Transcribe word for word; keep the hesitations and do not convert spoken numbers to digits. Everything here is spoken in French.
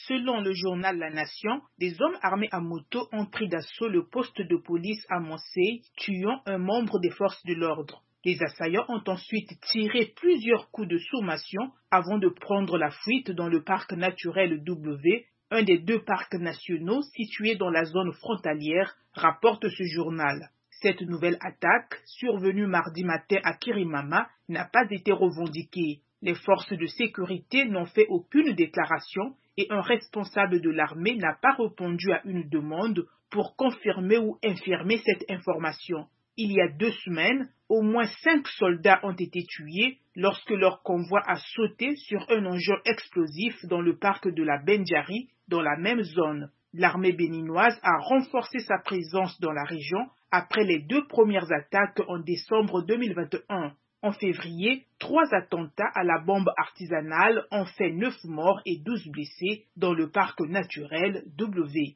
Selon le journal La Nation, des hommes armés à moto ont pris d'assaut le poste de police à Montsey, tuant un membre des forces de l'ordre. Les assaillants ont ensuite tiré plusieurs coups de sommation avant de prendre la fuite dans le parc naturel W, un des deux parcs nationaux situés dans la zone frontalière, rapporte ce journal. Cette nouvelle attaque, survenue mardi matin à Kirimama, n'a pas été revendiquée. Les forces de sécurité n'ont fait aucune déclaration et un responsable de l'armée n'a pas répondu à une demande pour confirmer ou infirmer cette information. Il y a deux semaines, au moins cinq soldats ont été tués lorsque leur convoi a sauté sur un engin explosif dans le parc de la Bendjari, dans la même zone. L'armée béninoise a renforcé sa présence dans la région après les deux premières attaques en décembre deux mille vingt et un. En février, trois attentats à la bombe artisanale ont fait neuf morts et douze blessés dans le parc naturel W.